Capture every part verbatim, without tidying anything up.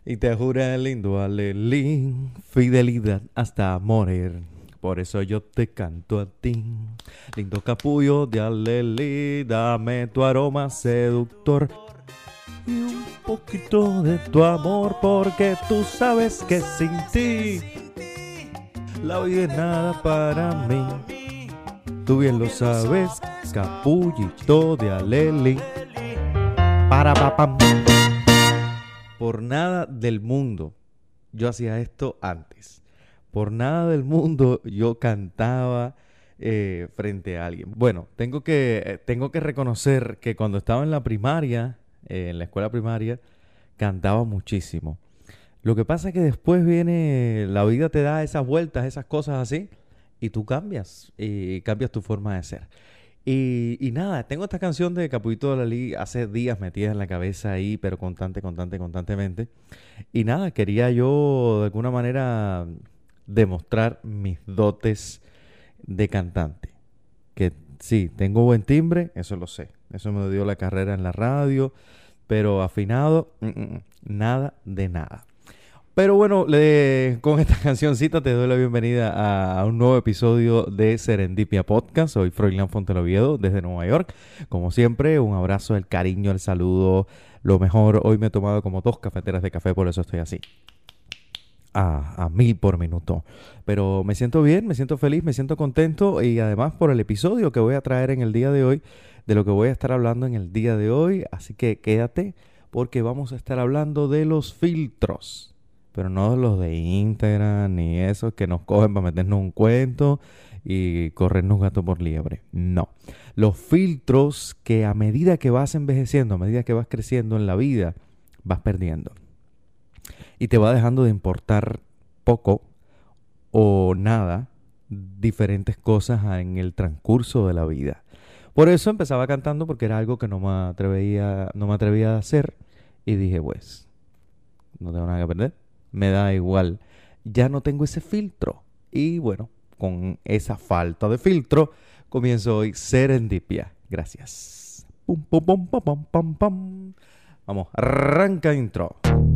Y te jura lindo alelín, fidelidad hasta morir. Por eso yo te canto a ti. Lindo capullo de alelí, dame tu aroma seductor. Y un poquito de tu amor, porque tú sabes que sin ti la vida es nada para mí. Tú bien lo sabes, capullito de alelí. Para papam. Por nada del mundo yo hacía esto antes. Por nada del mundo yo cantaba eh, frente a alguien. Bueno, tengo que, eh, tengo que reconocer que cuando estaba en la primaria, eh, en la escuela primaria, cantaba muchísimo. Lo que pasa es que después viene, la vida te da esas vueltas, esas cosas así, y tú cambias, y cambias tu forma de ser. Y, y nada, tengo esta canción de Capullito de Alelí hace días metida en la cabeza ahí, pero constante, constante, constantemente. Y nada, quería yo de alguna manera demostrar mis dotes de cantante. Que sí, tengo buen timbre, eso lo sé. Eso me dio la carrera en la radio, pero afinado, mm, mm, nada de nada. Pero bueno, le, con esta cancioncita te doy la bienvenida a, a un nuevo episodio de Serendipia Podcast. Soy Froilán Fonteloviedo desde Nueva York. Como siempre, un abrazo, el cariño, el saludo, lo mejor. Hoy me he tomado como dos cafeteras de café, por eso estoy así. A, a mil por minuto. Pero me siento bien, me siento feliz, me siento contento. Y además por el episodio que voy a traer en el día de hoy, de lo que voy a estar hablando en el día de hoy. Así que quédate porque vamos a estar hablando de los filtros. Pero no los de Instagram ni esos que nos cogen para meternos un cuento y corrernos gato por liebre. No. Los filtros que a medida que vas envejeciendo, a medida que vas creciendo en la vida, vas perdiendo. Y te va dejando de importar poco o nada diferentes cosas en el transcurso de la vida. Por eso empezaba cantando, porque era algo que no me atrevía, no me atrevía a hacer. Y dije, pues, no tengo nada que perder. Me da igual, ya no tengo ese filtro. Y bueno, con esa falta de filtro, comienzo hoy Serendipia. Gracias. Pum, pum, pum, pum, pum, pum, pum. Vamos, arranca intro.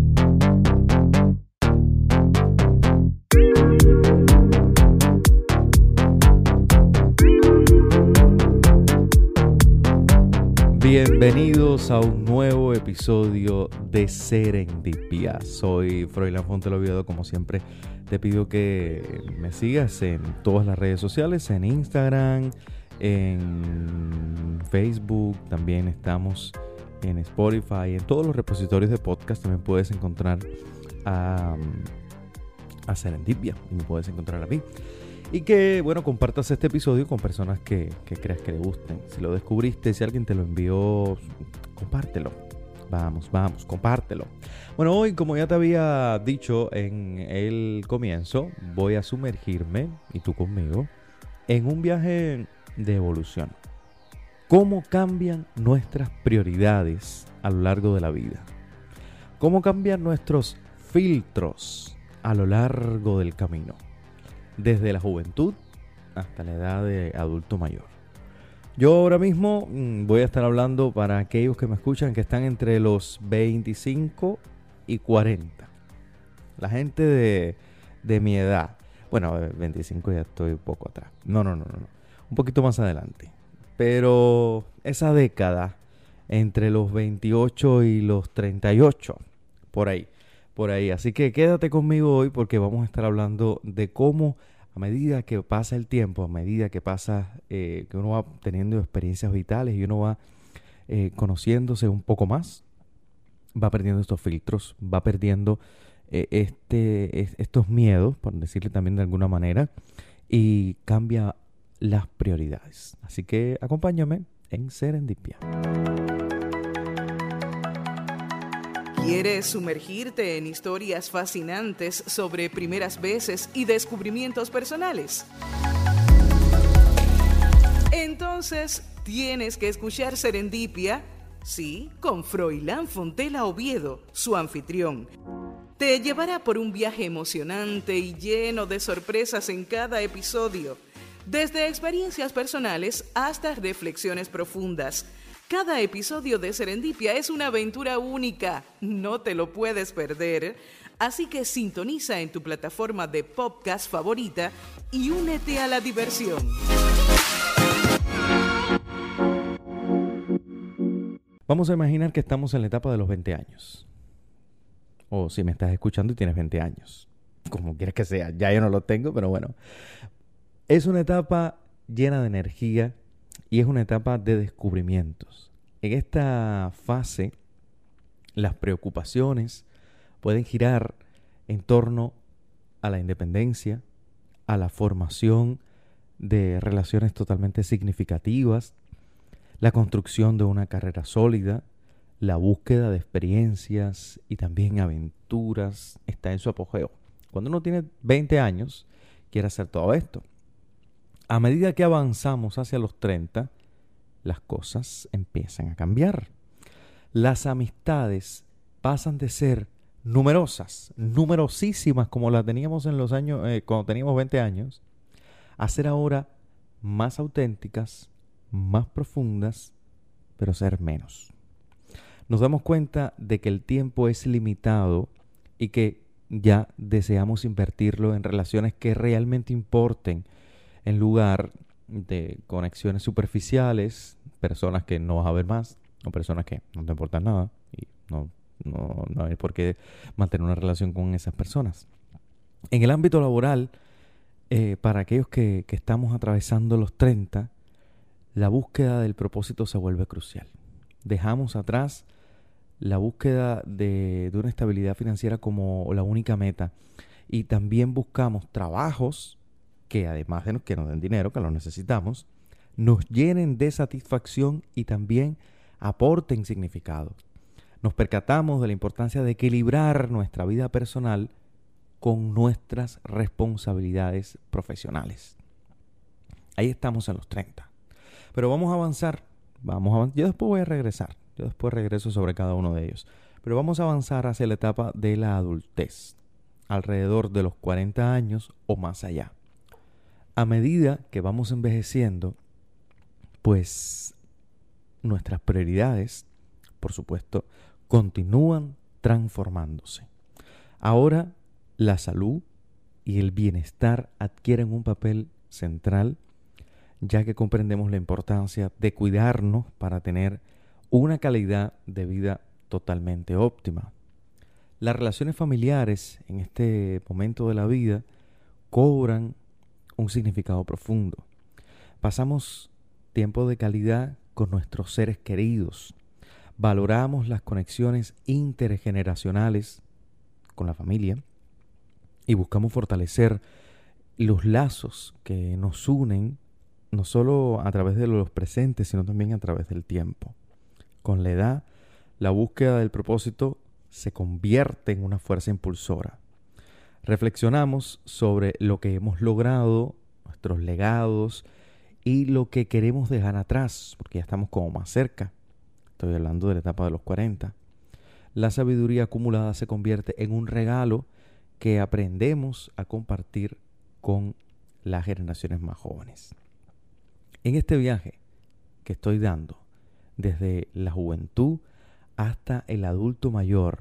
Bienvenidos a un nuevo episodio de Serendipia. Soy Froilán Fonteloviedo. Como siempre, te pido que me sigas en todas las redes sociales, en Instagram, en Facebook, también estamos en Spotify, en todos los repositorios de podcast también puedes encontrar a, a Serendipia y me puedes encontrar a mí. Y que, bueno, compartas este episodio con personas que, que creas que le gusten. Si lo descubriste, si alguien te lo envió, compártelo. Vamos, vamos, compártelo. Bueno, hoy, como ya te había dicho en el comienzo, voy a sumergirme, y tú conmigo, en un viaje de evolución. ¿Cómo cambian nuestras prioridades a lo largo de la vida? ¿Cómo cambian nuestros filtros a lo largo del camino? Desde la juventud hasta la edad de adulto mayor. Yo ahora mismo mmm, voy a estar hablando para aquellos que me escuchan que están entre los veinticinco y cuarenta. La gente de, de mi edad. Bueno, veinticinco ya estoy un poco atrás. No, no, no, no. Un poquito más adelante. Pero esa década entre los veintiocho y los treinta y ocho. Por ahí. Por ahí, así que quédate conmigo hoy porque vamos a estar hablando de cómo a medida que pasa el tiempo, a medida que pasa, eh, que uno va teniendo experiencias vitales y uno va eh, conociéndose un poco más, va perdiendo estos filtros, va perdiendo eh, este, es, estos miedos, por decirle también de alguna manera, y cambia las prioridades. Así que acompáñame en Serendipia. ¿Quieres sumergirte en historias fascinantes sobre primeras veces y descubrimientos personales? Entonces, tienes que escuchar Serendipia, sí, con Froilán Fontela Oviedo, su anfitrión. Te llevará por un viaje emocionante y lleno de sorpresas en cada episodio, desde experiencias personales hasta reflexiones profundas. Cada episodio de Serendipia es una aventura única, no te lo puedes perder. Así que sintoniza en tu plataforma de podcast favorita y únete a la diversión. Vamos a imaginar que estamos en la etapa de los veinte años. O si me estás escuchando y tienes veinte años. Como quieras que sea, ya yo no lo tengo, pero bueno. Es una etapa llena de energía y es una etapa de descubrimientos. En esta fase, las preocupaciones pueden girar en torno a la independencia, a la formación de relaciones totalmente significativas, la construcción de una carrera sólida, la búsqueda de experiencias y también aventuras está en su apogeo. Cuando uno tiene veinte años, quiere hacer todo esto. A medida que avanzamos hacia los treinta, las cosas empiezan a cambiar. Las amistades pasan de ser numerosas, numerosísimas como las teníamos en los años, eh, cuando teníamos veinte años, a ser ahora más auténticas, más profundas, pero ser menos. Nos damos cuenta de que el tiempo es limitado y que ya deseamos invertirlo en relaciones que realmente importen, en lugar de conexiones superficiales, personas que no vas a ver más, o personas que no te importan nada, y no, no, no hay por qué mantener una relación con esas personas. En el ámbito laboral, eh, para aquellos que, que estamos atravesando los treinta, la búsqueda del propósito se vuelve crucial. Dejamos atrás la búsqueda de, de una estabilidad financiera como la única meta, y también buscamos trabajos que, además de que nos den dinero, que lo necesitamos, nos llenen de satisfacción y también aporten significado. Nos percatamos de la importancia de equilibrar nuestra vida personal con nuestras responsabilidades profesionales. Ahí estamos en los treinta. Pero vamos a avanzar. Vamos a avanzar. Yo después voy a regresar. Yo después regreso sobre cada uno de ellos. Pero vamos a avanzar hacia la etapa de la adultez, alrededor de los cuarenta años o más allá. A medida que vamos envejeciendo, pues nuestras prioridades, por supuesto, continúan transformándose. Ahora la salud y el bienestar adquieren un papel central, ya que comprendemos la importancia de cuidarnos para tener una calidad de vida totalmente óptima. Las relaciones familiares en este momento de la vida cobran un significado profundo. Pasamos tiempo de calidad con nuestros seres queridos. Valoramos las conexiones intergeneracionales con la familia y buscamos fortalecer los lazos que nos unen, no solo a través de los presentes, sino también a través del tiempo. Con la edad, la búsqueda del propósito se convierte en una fuerza impulsora. Reflexionamos sobre lo que hemos logrado, nuestros legados y lo que queremos dejar atrás, porque ya estamos como más cerca. Estoy hablando de la etapa de los cuarenta. La sabiduría acumulada se convierte en un regalo que aprendemos a compartir con las generaciones más jóvenes. En este viaje que estoy dando, desde la juventud hasta el adulto mayor,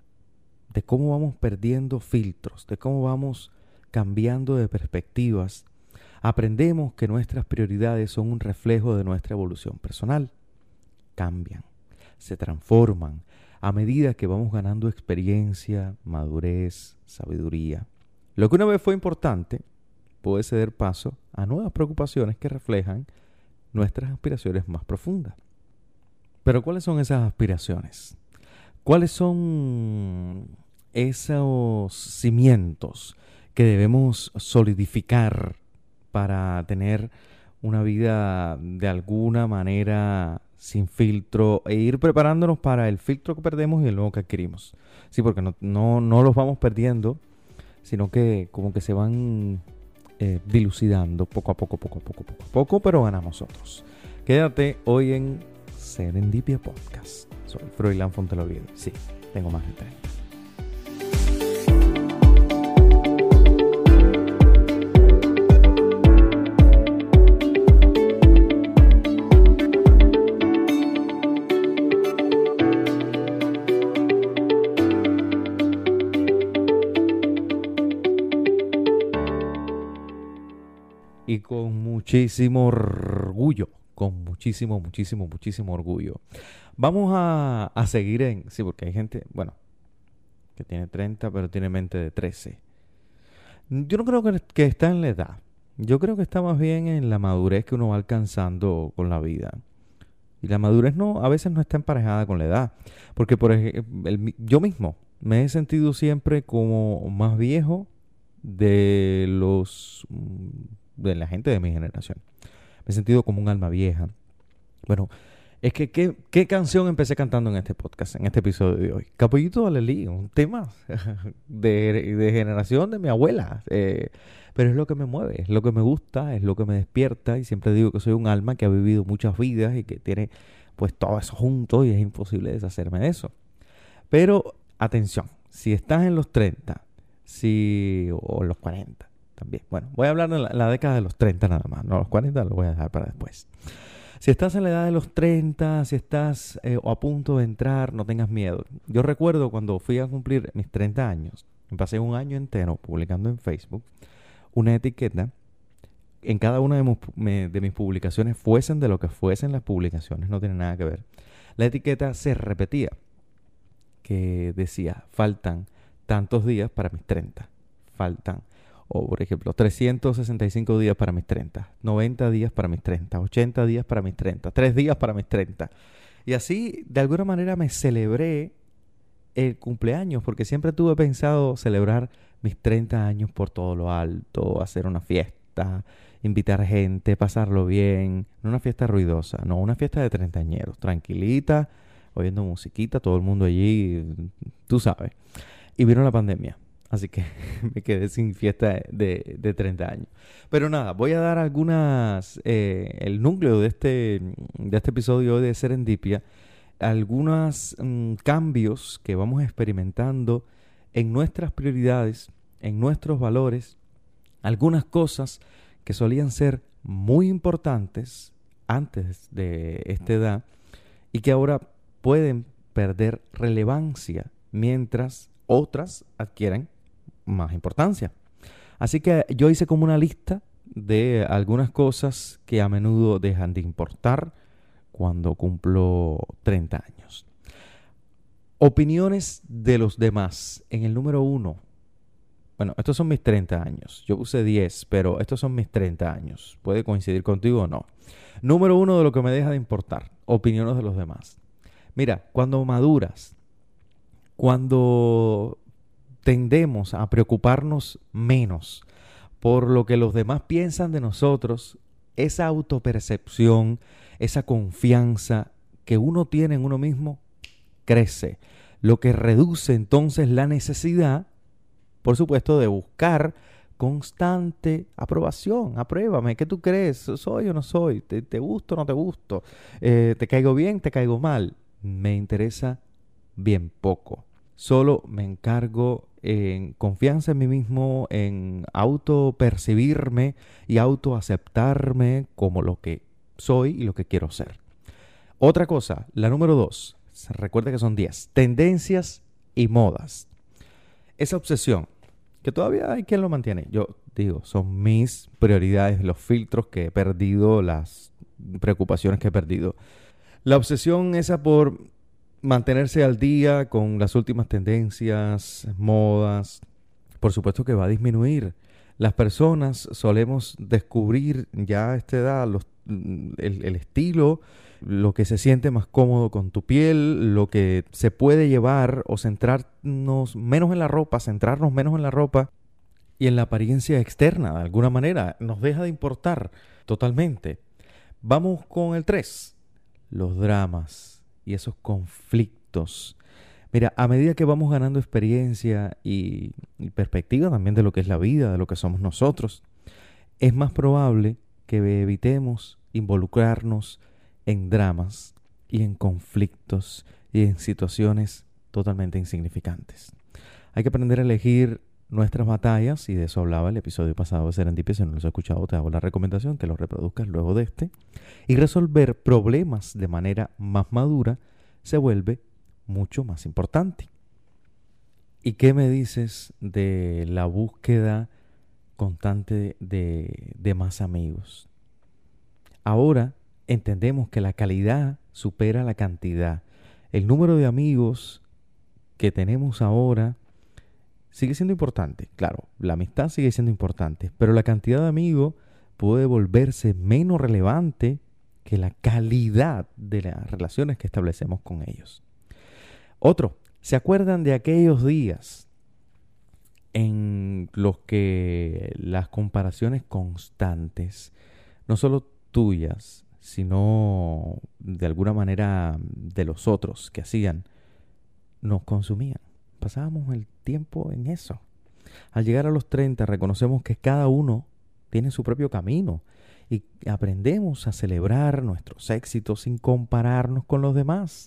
de cómo vamos perdiendo filtros, de cómo vamos cambiando de perspectivas, aprendemos que nuestras prioridades son un reflejo de nuestra evolución personal. Cambian, se transforman a medida que vamos ganando experiencia, madurez, sabiduría. Lo que una vez fue importante puede ceder paso a nuevas preocupaciones que reflejan nuestras aspiraciones más profundas. Pero ¿cuáles son esas aspiraciones? ¿Cuáles son esos cimientos que debemos solidificar para tener una vida de alguna manera sin filtro e ir preparándonos para el filtro que perdemos y el nuevo que adquirimos? Sí, porque no, no, no los vamos perdiendo, sino que como que se van eh, dilucidando poco a poco, poco a poco, poco a poco, pero ganamos otros. Quédate hoy en Serendipia Podcast. Soy Froilán Fonteloviedo. Sí, tengo más de treinta. y con muchísimo orgullo, con muchísimo, muchísimo, muchísimo orgullo. Vamos a, a seguir en... Sí, porque hay gente, bueno, que tiene treinta, pero tiene mente de trece. Yo no creo que, que está en la edad. Yo creo que está más bien en la madurez que uno va alcanzando con la vida. Y la madurez no, a veces no está emparejada con la edad. Porque, por ejemplo, el, yo mismo me he sentido siempre como más viejo de los de la gente de mi generación. Me he sentido como un alma vieja. Bueno, es que ¿qué, qué canción empecé cantando en este podcast, en este episodio de hoy? Capullito de Alelí, un tema de, de generación de mi abuela. Eh, pero es lo que me mueve, es lo que me gusta, es lo que me despierta. Y siempre digo que soy un alma que ha vivido muchas vidas y que tiene pues todo eso junto y es imposible deshacerme de eso. Pero atención, si estás en los treinta, si, o en los cuarenta también. Bueno, voy a hablar de la, la década de los treinta nada más. No, los cuarenta los voy a dejar para después. Si estás en la edad de los treinta, si estás eh, o a punto de entrar, no tengas miedo. Yo recuerdo cuando fui a cumplir mis treinta años, me pasé un año entero publicando en Facebook una etiqueta. En cada una de, mu- de mis publicaciones, fuesen de lo que fuesen las publicaciones, no tiene nada que ver. La etiqueta se repetía, que decía, faltan tantos días para mis treinta. Faltan, o por ejemplo, trescientos sesenta y cinco días para mis treinta, noventa días para mis treinta, ochenta días para mis treinta, tres días para mis treinta. Y así, de alguna manera, me celebré el cumpleaños, porque siempre tuve pensado celebrar mis treinta años por todo lo alto, hacer una fiesta, invitar gente, pasarlo bien, no una fiesta ruidosa, no, una fiesta de treintañeros, tranquilita, oyendo musiquita, todo el mundo allí, tú sabes. Y vino la pandemia, así que me quedé sin fiesta de, de treinta años. Pero nada, voy a dar algunas, eh, el núcleo de este, de este episodio de Serendipia, algunos um, cambios que vamos experimentando en nuestras prioridades, en nuestros valores, algunas cosas que solían ser muy importantes antes de esta edad y que ahora pueden perder relevancia mientras otras adquieren más importancia. Así que yo hice como una lista de algunas cosas que a menudo dejan de importar cuando cumplo treinta años. Opiniones de los demás. En el número uno. Bueno, estos son mis treinta años. Yo puse diez, pero estos son mis treinta años. ¿Puede coincidir contigo o no? Número uno de lo que me deja de importar. Opiniones de los demás. Mira, cuando maduras, cuando tendemos a preocuparnos menos por lo que los demás piensan de nosotros, esa autopercepción, esa confianza que uno tiene en uno mismo, crece. Lo que reduce entonces la necesidad, por supuesto, de buscar constante aprobación. Apruébame, ¿qué tú crees? ¿Soy o no soy? ¿Te, te gusto o no te gusto? Eh, ¿Te caigo bien? ¿Te caigo mal? Me interesa bien poco. Solo me encargo en confianza en mí mismo, en autopercibirme y autoaceptarme como lo que soy y lo que quiero ser. Otra cosa, la número dos, recuerda que son diez, tendencias y modas. Esa obsesión, que todavía hay quien lo mantiene, yo digo, son mis prioridades, los filtros que he perdido, las preocupaciones que he perdido. La obsesión esa por mantenerse al día con las últimas tendencias, modas, por supuesto que va a disminuir. Las personas solemos descubrir ya a esta edad los, el, el estilo, lo que se siente más cómodo con tu piel, lo que se puede llevar o centrarnos menos en la ropa, centrarnos menos en la ropa y en la apariencia externa, de alguna manera, nos deja de importar totalmente. Vamos con el tres, los dramas y esos conflictos. Mira, a medida que vamos ganando experiencia y, y perspectiva también de lo que es la vida, de lo que somos nosotros, es más probable que evitemos involucrarnos en dramas y en conflictos y en situaciones totalmente insignificantes. Hay que aprender a elegir nuestras batallas, y de eso hablaba el episodio pasado de Serendipia. Si no lo has escuchado, te hago la recomendación que lo reproduzcas luego de este. Y resolver problemas de manera más madura se vuelve mucho más importante. ¿Y qué me dices de la búsqueda constante de, de más amigos. Ahora entendemos que la calidad supera la cantidad. El número de amigos que tenemos ahora sigue siendo importante. Claro, la amistad sigue siendo importante, pero la cantidad de amigos puede volverse menos relevante que la calidad de las relaciones que establecemos con ellos. Otro, ¿se acuerdan de aquellos días en los que las comparaciones constantes, no solo tuyas, sino de alguna manera de los otros que hacían, nos consumían? Pasábamos el tiempo en eso. Al llegar a los treinta reconocemos que cada uno tiene su propio camino y aprendemos a celebrar nuestros éxitos sin compararnos con los demás.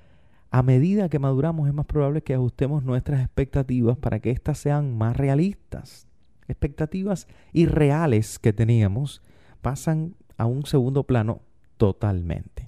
A medida que maduramos es más probable que ajustemos nuestras expectativas para que éstas sean más realistas. Expectativas irreales que teníamos pasan a un segundo plano totalmente.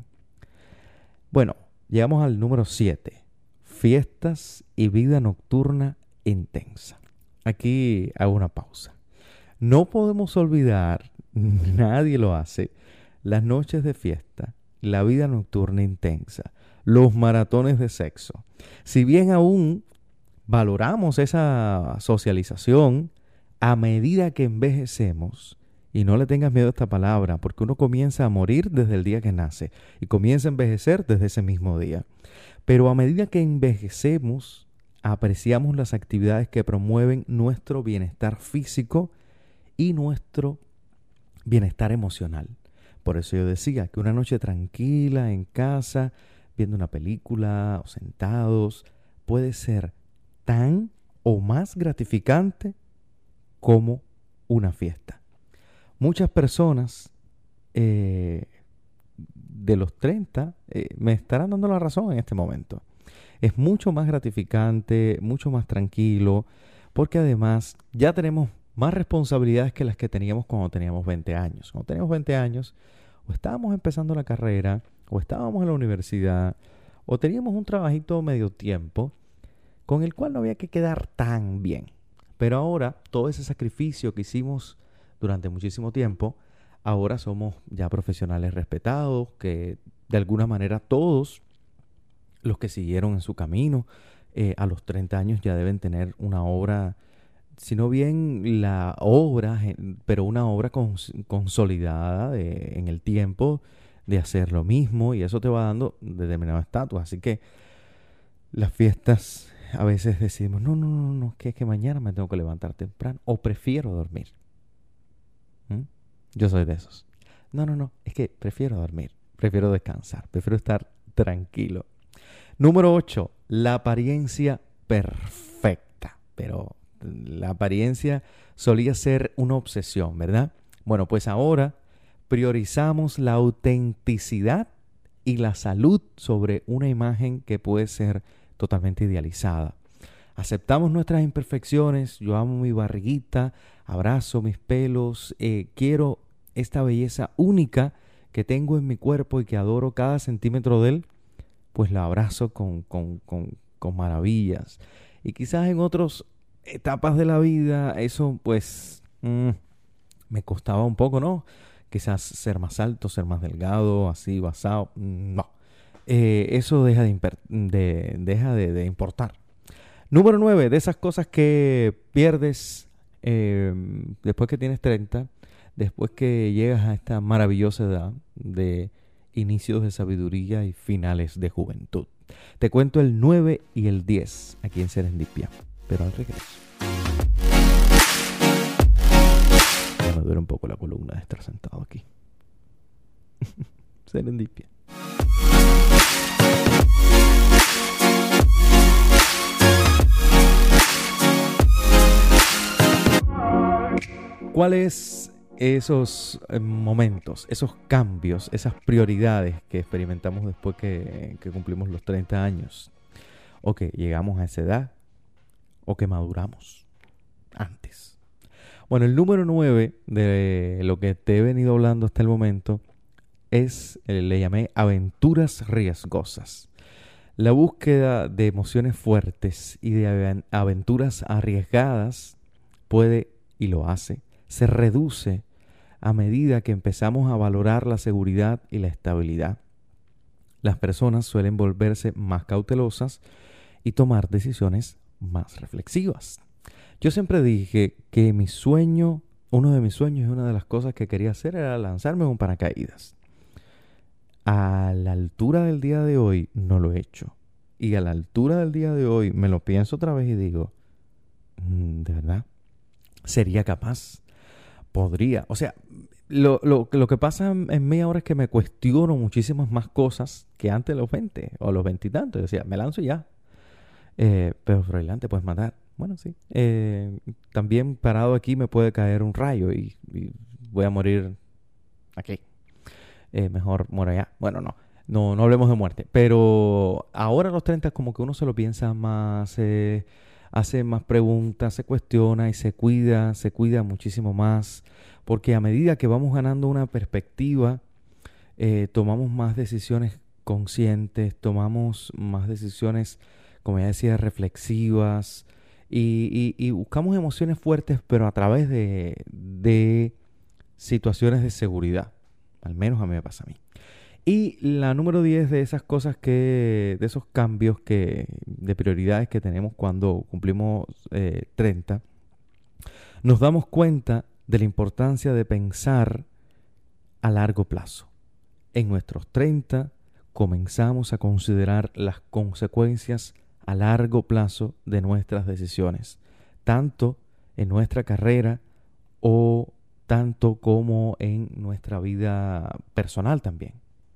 Bueno, llegamos al número siete. Fiestas y vida nocturna intensa. Aquí hago una pausa. No podemos olvidar, nadie lo hace, las noches de fiesta, la vida nocturna intensa, los maratones de sexo. Si bien aún valoramos esa socialización, a medida que envejecemos, y no le tengas miedo a esta palabra, porque uno comienza a morir desde el día que nace y comienza a envejecer desde ese mismo día. Pero a medida que envejecemos, apreciamos las actividades que promueven nuestro bienestar físico y nuestro bienestar emocional. Por eso yo decía que una noche tranquila en casa, viendo una película o sentados, puede ser tan o más gratificante como una fiesta. Muchas personas eh, de los treinta eh, me estarán dando la razón en este momento. Es mucho más gratificante, mucho más tranquilo, porque además ya tenemos más responsabilidades que las que teníamos cuando teníamos veinte años. Cuando teníamos veinte años, o estábamos empezando la carrera, o estábamos en la universidad, o teníamos un trabajito medio tiempo, con el cual no había que quedar tan bien. Pero ahora, todo ese sacrificio que hicimos durante muchísimo tiempo, ahora somos ya profesionales respetados, que de alguna manera todos los que siguieron en su camino eh, a los treinta años ya deben tener una obra, si no bien la obra, pero una obra cons- consolidada de, en el tiempo de hacer lo mismo, y eso te va dando determinado estatus. Así que las fiestas a veces decimos, no, no, no, no, que es que mañana me tengo que levantar temprano o prefiero dormir. ¿Mm? Yo soy de esos. No, no, no, es que prefiero dormir, prefiero descansar, prefiero estar tranquilo. Número ocho, la apariencia perfecta. Pero la apariencia solía ser una obsesión, ¿verdad? Bueno, pues ahora priorizamos la autenticidad y la salud sobre una imagen que puede ser totalmente idealizada. Aceptamos nuestras imperfecciones. Yo amo mi barriguita, abrazo mis pelos, eh, quiero esta belleza única que tengo en mi cuerpo y que adoro cada centímetro de él, pues la abrazo con, con, con, con maravillas. Y quizás en otras etapas de la vida eso pues mmm, me costaba un poco, ¿no? Quizás ser más alto, ser más delgado, así basado, no. Eh, eso deja, de, imper- de, deja de, de importar. Número nueve, de esas cosas que pierdes eh, después que tienes treinta, después que llegas a esta maravillosa edad de inicios de sabiduría y finales de juventud. Te cuento el nueve y el diez aquí en Serendipia, pero al regreso. Ya me duele un poco la columna de estar sentado aquí. Serendipia. ¿Cuáles esos eh, momentos, esos cambios, esas prioridades que experimentamos después que, que cumplimos los treinta años? O que llegamos a esa edad, o que maduramos antes. Bueno, el número nueve de lo que te he venido hablando hasta el momento es, eh, le llamé aventuras riesgosas. La búsqueda de emociones fuertes y de aventuras arriesgadas puede, y lo hace, se reduce a medida que empezamos a valorar la seguridad y la estabilidad. Las personas suelen volverse más cautelosas y tomar decisiones más reflexivas. Yo siempre dije que mi sueño, uno de mis sueños y una de las cosas que quería hacer era lanzarme un paracaídas. A la altura del día de hoy no lo he hecho. Y a la altura del día de hoy me lo pienso otra vez y digo, ¿de verdad? ¿Sería capaz? ¿Podría? O sea, lo, lo, lo que pasa en, en mí ahora es que me cuestiono muchísimas más cosas que antes de los veinte o los veintitantos. Yo decía, me lanzo ya. Eh, pero Froilán, te puedes matar. Bueno, sí. Eh, también parado aquí me puede caer un rayo y, y voy a morir aquí. Eh, mejor muero allá. Bueno, no. No, no hablemos de muerte. Pero ahora a los treinta como que uno se lo piensa más, eh, hace más preguntas, se cuestiona y se cuida, se cuida muchísimo más. Porque a medida que vamos ganando una perspectiva, eh, tomamos más decisiones conscientes, tomamos más decisiones, como ya decía, reflexivas. Y, y, y buscamos emociones fuertes, pero a través de, de situaciones de seguridad. Al menos a mí me pasa a mí. Y la número diez de esas cosas que, de esos cambios que, de prioridades que tenemos cuando cumplimos eh, treinta, nos damos cuenta de la importancia de pensar a largo plazo. En nuestros treinta comenzamos a considerar las consecuencias a largo plazo de nuestras decisiones, tanto en nuestra carrera o tanto como en nuestra vida personal también.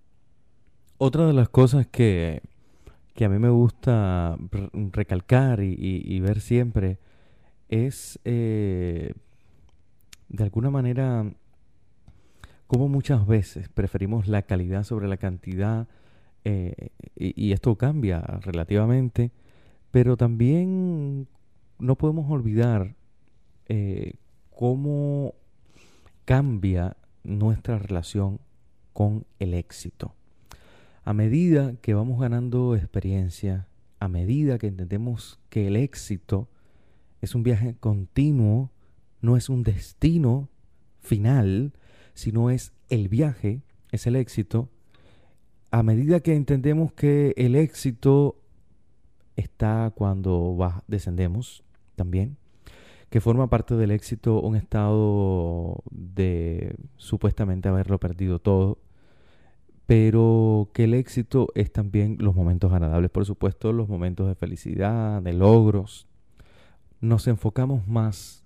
Otra de las cosas que, que a mí me gusta recalcar y, y, y ver siempre es, eh, de alguna manera, cómo muchas veces preferimos la calidad sobre la cantidad, eh, y, y esto cambia relativamente, pero también no podemos olvidar eh, cómo cambia nuestra relación con el éxito. A medida que vamos ganando experiencia, a medida que entendemos que el éxito es un viaje continuo, no es un destino final, sino es el viaje, es el éxito. A medida que entendemos que el éxito está cuando va, descendemos también, que forma parte del éxito un estado de supuestamente haberlo perdido todo, pero que el éxito es también los momentos agradables, por supuesto, los momentos de felicidad, de logros. Nos enfocamos más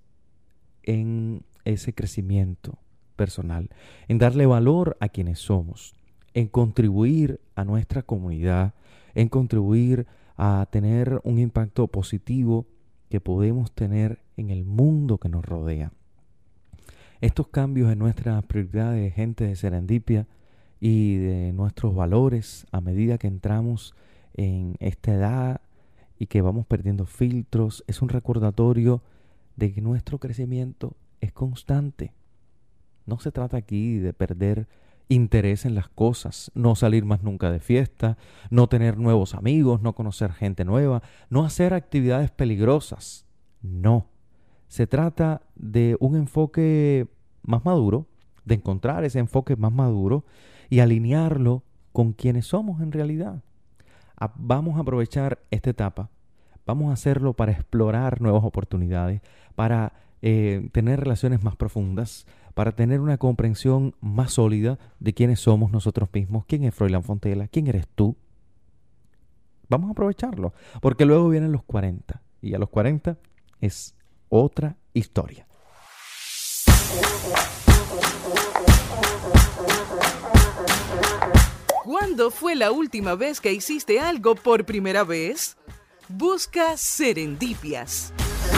en ese crecimiento personal, en darle valor a quienes somos, en contribuir a nuestra comunidad, en contribuir a tener un impacto positivo que podemos tener en el mundo que nos rodea. Estos cambios en nuestras prioridades, gente de Serendipia, y de nuestros valores a medida que entramos en esta edad y que vamos perdiendo filtros, es un recordatorio de que nuestro crecimiento es constante. No se trata aquí de perder interés en las cosas, no salir más nunca de fiesta, no tener nuevos amigos, no conocer gente nueva, no hacer actividades peligrosas. No. Se trata de un enfoque más maduro, de encontrar ese enfoque más maduro y alinearlo con quienes somos en realidad. A- vamos a aprovechar esta etapa, vamos a hacerlo para explorar nuevas oportunidades, para eh, tener relaciones más profundas, para tener una comprensión más sólida de quiénes somos nosotros mismos, quién es Froilán Fontela, quién eres tú. Vamos a aprovecharlo, porque luego vienen los cuarenta, y a los cuarenta es otra historia. ¿Cuándo fue la última vez que hiciste algo por primera vez? Busca Serendipias.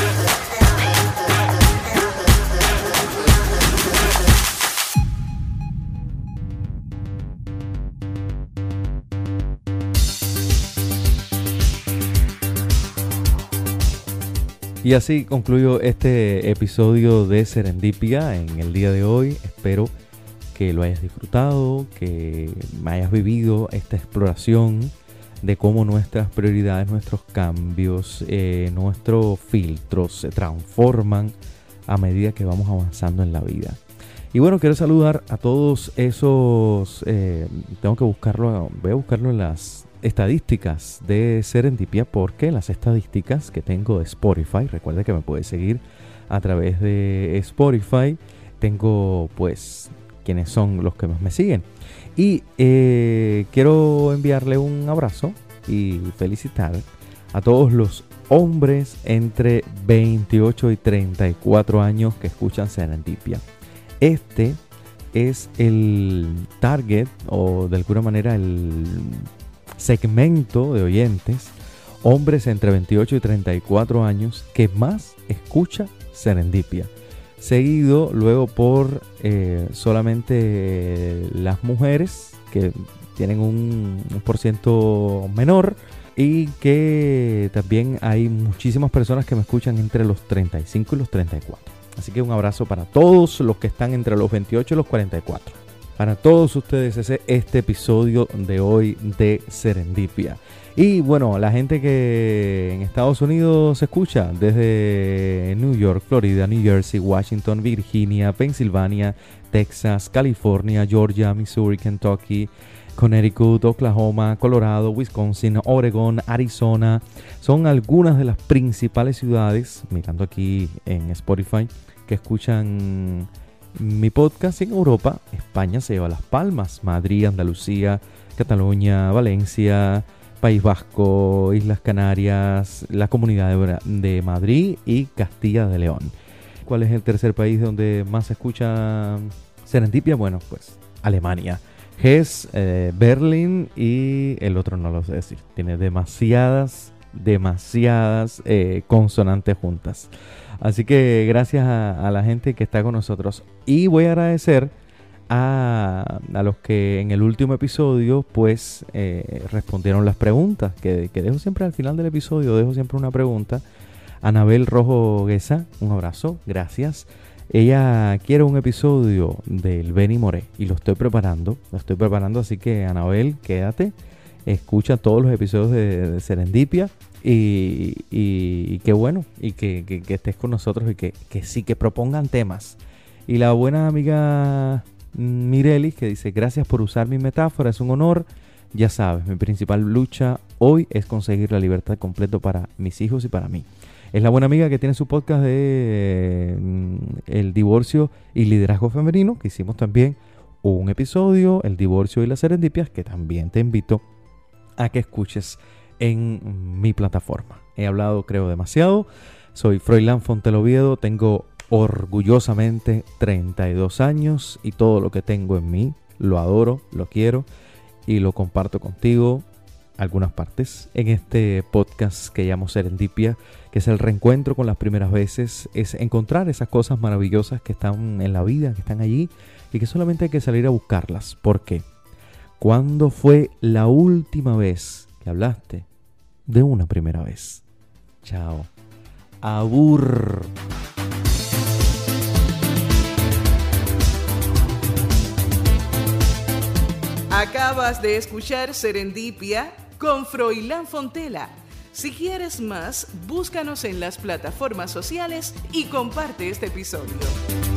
Y así concluyo este episodio de Serendipia en el día de hoy. Espero que lo hayas disfrutado, que hayas vivido esta exploración de cómo nuestras prioridades, nuestros cambios, eh, nuestros filtros se transforman a medida que vamos avanzando en la vida. Y bueno, quiero saludar a todos esos, eh, tengo que buscarlo, voy a buscarlo en las estadísticas de Serendipia, porque las estadísticas que tengo de Spotify, recuerda que me puedes seguir a través de Spotify, tengo pues quienes son los que más me siguen. Y eh, quiero enviarle un abrazo y felicitar a todos los hombres entre veintiocho y treinta y cuatro años que escuchan Serendipia. Este es el target, o de alguna manera el segmento de oyentes, hombres entre veintiocho y treinta y cuatro años, que más escucha Serendipia. Seguido luego por eh, solamente las mujeres, que tienen un, un por ciento menor, y que también hay muchísimas personas que me escuchan entre los treinta y cinco y los treinta y cuatro. Así que un abrazo para todos los que están entre los veintiocho y los cuarenta y cuatro. Para todos ustedes ese este episodio de hoy de Serendipia. Y bueno, la gente que en Estados Unidos se escucha desde New York, Florida, New Jersey, Washington, Virginia, Pensilvania, Texas, California, Georgia, Missouri, Kentucky, Connecticut, Oklahoma, Colorado, Wisconsin, Oregon, Arizona. Son algunas de las principales ciudades, mirando aquí en Spotify, que escuchan mi podcast. En Europa, España se lleva las palmas, Madrid, Andalucía, Cataluña, Valencia, País Vasco, Islas Canarias, la Comunidad de, de Madrid y Castilla de León. ¿Cuál es el tercer país donde más se escucha Serendipia? Bueno, pues Alemania. Hesse, eh, Berlín y el otro no lo sé decir. Tiene demasiadas, demasiadas eh, consonantes juntas. Así que gracias a, a la gente que está con nosotros. Y voy a agradecer a, a los que en el último episodio pues eh, respondieron las preguntas. Que, que dejo siempre al final del episodio, dejo siempre una pregunta. Anabel Rojo Guesa, un abrazo, gracias. Ella quiere un episodio del Benny Moré y lo estoy preparando, lo estoy preparando, así que Anabel, quédate, escucha todos los episodios de, de Serendipia y, y, y qué bueno, y que, que, que estés con nosotros y que, que sí, que propongan temas. Y la buena amiga Mirelis que dice, gracias por usar mi metáfora, es un honor, ya sabes, mi principal lucha hoy es conseguir la libertad completa para mis hijos y para mí. Es la buena amiga que tiene su podcast de eh, el divorcio y liderazgo femenino, que hicimos también un episodio, el divorcio y las serendipias, que también te invito a que escuches en mi plataforma. He hablado, creo, demasiado. Soy Froilán Fontela Oviedo, tengo orgullosamente treinta y dos años y todo lo que tengo en mí lo adoro, lo quiero y lo comparto contigo. Algunas partes en este podcast que llamo Serendipia, que es el reencuentro con las primeras veces, es encontrar esas cosas maravillosas que están en la vida, que están allí y que solamente hay que salir a buscarlas. ¿Por qué? ¿Cuándo fue la última vez que hablaste de una primera vez? Chao. Abur. Acabas de escuchar Serendipia con Froilán Fontela. Si quieres más, búscanos en las plataformas sociales y comparte este episodio.